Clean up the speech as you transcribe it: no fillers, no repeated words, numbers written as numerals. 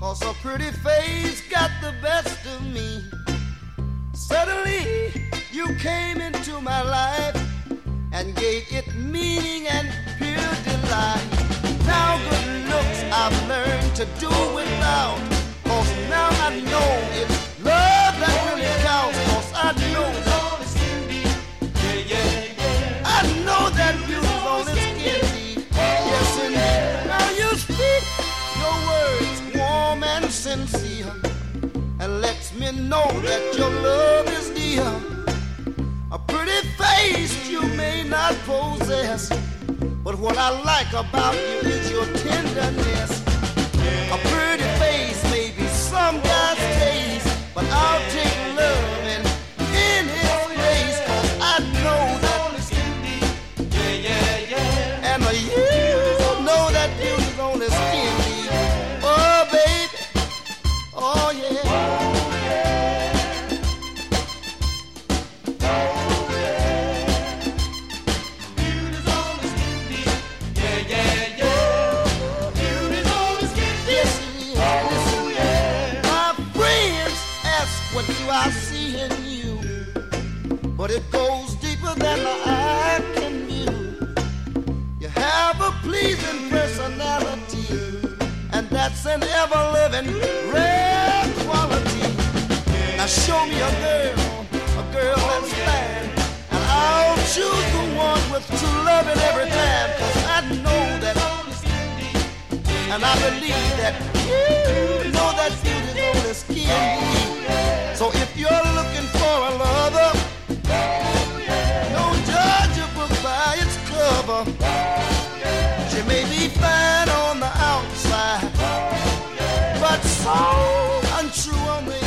'cause a pretty face got the best of me. Suddenly you came into my life and gave it meaning and pure delight. Now good looks I've learned to do without, 'cause now I know it's love that really counts. 'Cause I know that I know that beauty's on its skin deep. Yes, indeed. Now you speak your words warm and sincere, and lets me know that your love is dear. A pretty face you may not possess, but what I like about you is your tenderness. A pretty face may be some guy's taste, but I'll take love and in his place, 'cause I know that. And you know that beauty's on the skin deep. Oh, baby. Oh, yeah. What do I see in you? But it goes deeper than the eye can view. You have a pleasing personality, and that's an ever-living rare quality. Now show me a girl that's fine, and I'll choose the one with true loving every time. 'Cause I know that, and I believe that you know that beauty's on the skin deep. So if you're looking for a lover, don't judge a book by its cover. She may be fine on the outside, but so untrue on the